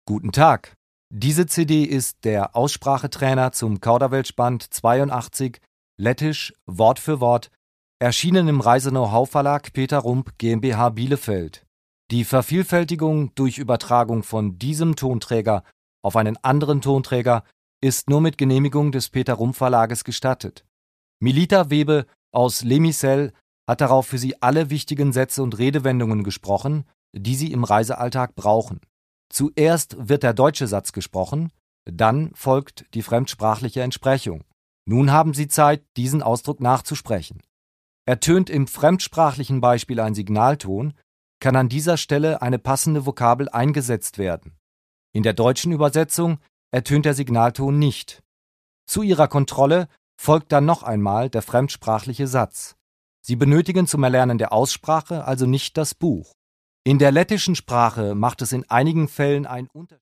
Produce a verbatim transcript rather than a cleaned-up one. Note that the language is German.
Guten Tag. Diese C D ist der Aussprachetrainer zum Kauderwelsch-Band zweiundachtzig, lettisch Wort für Wort, erschienen im Reise-Know-how-Verlag Peter Rump GmbH Bielefeld. Die Vervielfältigung durch Übertragung von diesem Tonträger auf einen anderen Tonträger ist nur mit Genehmigung des Peter Rump Verlages gestattet. Milita Webe aus Les Micelles hat darauf für Sie alle wichtigen Sätze und Redewendungen gesprochen, die Sie im Reisealltag brauchen. Zuerst wird der deutsche Satz gesprochen, dann folgt die fremdsprachliche Entsprechung. Nun haben Sie Zeit, diesen Ausdruck nachzusprechen. Ertönt im fremdsprachlichen Beispiel ein Signalton, kann an dieser Stelle eine passende Vokabel eingesetzt werden. In der deutschen Übersetzung ertönt der Signalton nicht. Zu Ihrer Kontrolle folgt dann noch einmal der fremdsprachliche Satz. Sie benötigen zum Erlernen der Aussprache also nicht das Buch. In der lettischen Sprache macht es in einigen Fällen einen Unterschied.